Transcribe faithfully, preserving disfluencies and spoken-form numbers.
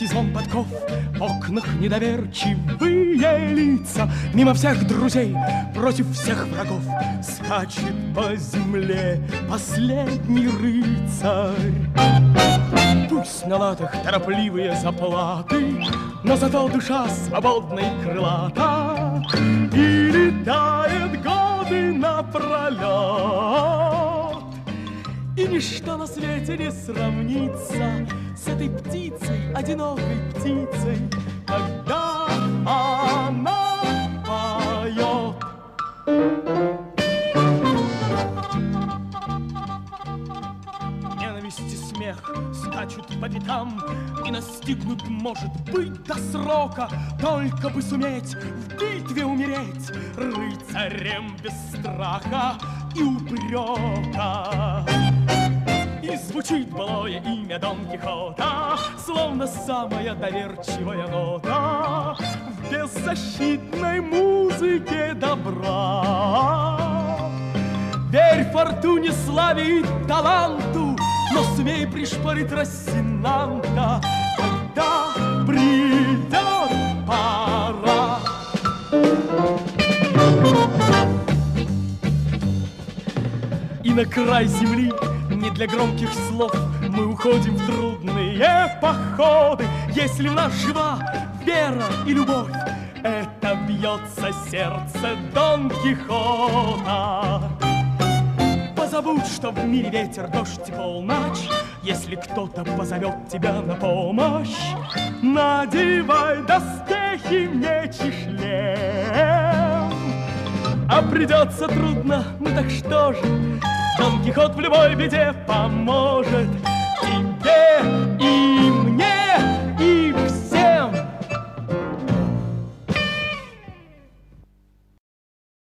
Сзади звон подков, в окнах недоверчивые лица. Мимо всех друзей, против всех врагов скачет по земле последний рыцарь. Пусть на латах торопливые заплаты, но зато душа свободна и крылата, и летает годы напролет. И ничто на свете не сравнится с этой птицей, одинокой птицей, когда она поет. Ненависть и смех скачут по пятам, и настигнут, может быть, до срока, только бы суметь в битве умереть рыцарем без страха и упрека. И звучит былое имя Дон Кихота, словно самая доверчивая нота в беззащитной музыке добра. Верь фортуне, славе и таланту, но смей пришпорить Рассенанта, когда придет пора. И на край земли не для громких слов мы уходим в трудные походы. Если в нас жива вера и любовь, это бьется сердце Дон Кихота. Позабудь, что в мире ветер, дождь и полночь. Если кто-то позовет тебя на помощь, надевай доспехи, меч и шлем. А придется трудно, ну так что же, Дон Кихот в любой беде поможет тебе и